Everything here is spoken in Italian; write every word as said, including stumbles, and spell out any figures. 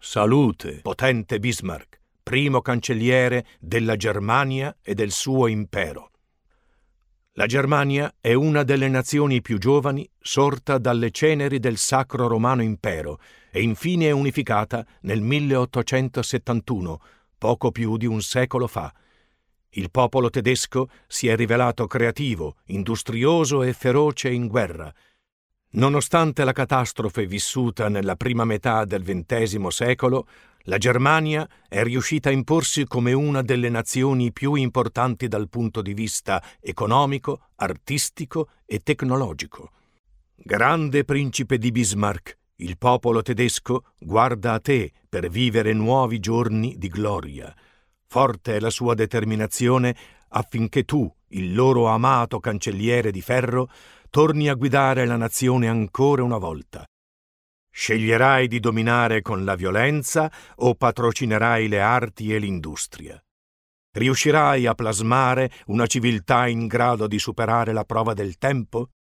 Salute, potente Bismarck, primo cancelliere della Germania e del suo impero. La Germania è una delle nazioni più giovani sorta dalle ceneri del Sacro Romano Impero e infine unificata nel milleottocentosettantuno, poco più di un secolo fa. Il popolo tedesco si è rivelato creativo, industrioso e feroce in guerra. Nonostante la catastrofe vissuta nella prima metà del ventesimo secolo, la Germania è riuscita a imporsi come una delle nazioni più importanti dal punto di vista economico, artistico e tecnologico. Grande principe di Bismarck, il popolo tedesco guarda a te per vivere nuovi giorni di gloria. Forte è la sua determinazione affinché tu, il loro amato cancelliere di ferro, torni a guidare la nazione ancora una volta. Sceglierai di dominare con la violenza o patrocinerai le arti e l'industria? Riuscirai a plasmare una civiltà in grado di superare la prova del tempo?